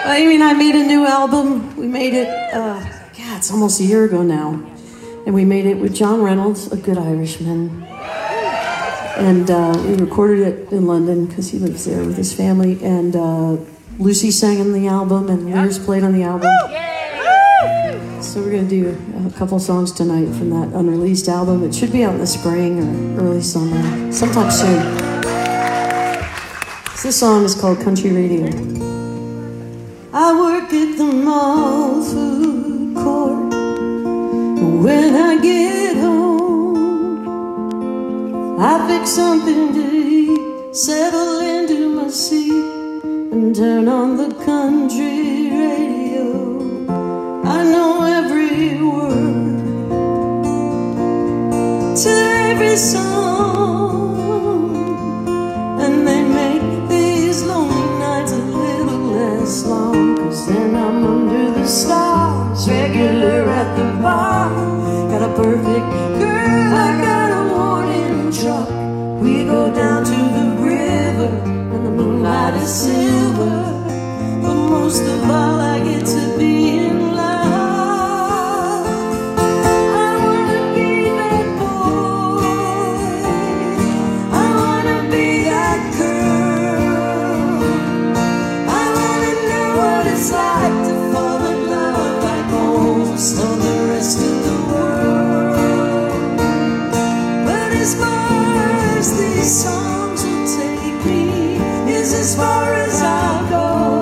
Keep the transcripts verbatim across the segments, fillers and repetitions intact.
Amy and I made a new album. We made it, uh, yeah, it's almost a year ago now. And we made it with John Reynolds, a good Irishman. And uh, we recorded it in London because he lives there with his family. And uh, Lucy sang on the album and Lears played on the album. So we're going to do a couple songs tonight from that unreleased album. It should be out in the spring or early summer, sometime soon. So this song is called Country Radio. I work at the mall food court. When I get home, I fix something to eat, settle into my seat, and turn on the country radio. I know every word to every song, and they make these lonely nights a little less long. Cause then I'm under the stars, regular at the bar. Got a perfect girl, I got a warning truck. We go down to the river, and the moonlight is silver. But most of all, I get to be in love. I wanna be that boy, I wanna be that girl. I wanna know what it's like to fall in love like most of the rest of the world. But as far as these songs will take me is as far as I'll go.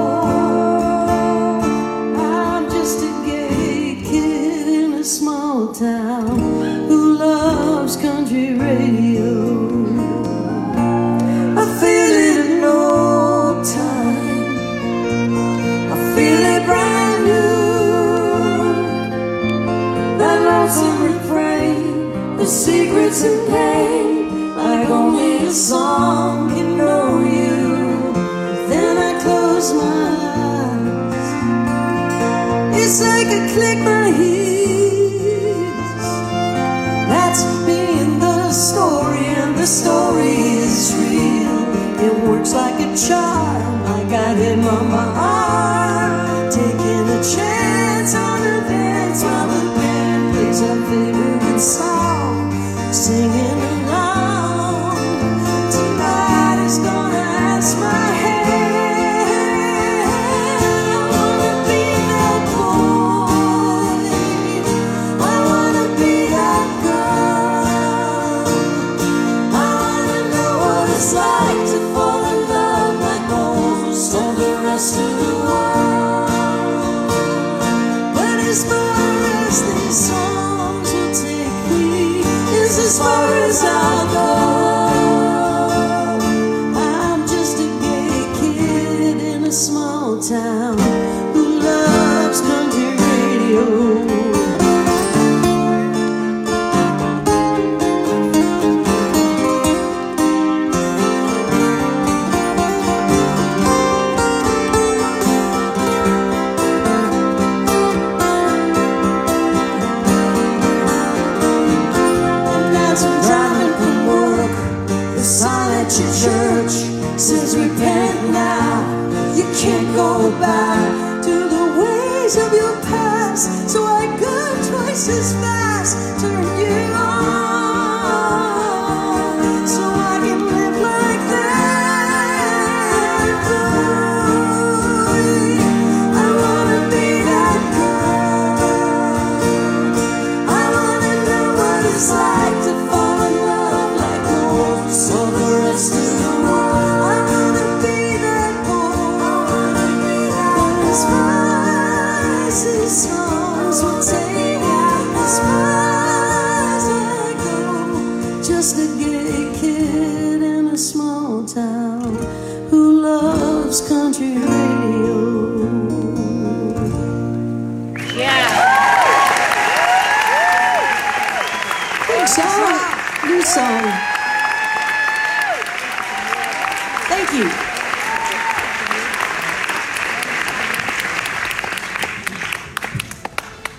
I'm just a gay kid in a small town who loves country radio. I feel it in no time, I feel it brand new. That lonesome refrain, the secrets and pain, like only a song can know you. Then I close my eyes, it's like I click my heels. That's me in the story, and the story is real. It works like a charm, I got him on my arm, taking a chance on events while the band plays our favorite song, singing along. Tonight is gonna ask my head. I wanna be that boy, I wanna be that girl. I wanna know what it's like to fall in love like most of the rest of the world. But as far as these songs will take me is as far as I'll go. I'm just a gay kid in a small town who loves country radio. Church says repent now, you can't go back to the ways of your past. So I go twice as fast, turn you on, so I can live like that boy. I wanna be that girl, I wanna know what it's like to fall in love like most of the rest of the world. I wanna be that boy, I wanna be that boy. As far as these songs will take me, as far as I go, just a gay kid in a small town who loves country radio. Yeah. Good song, new song. Thank you.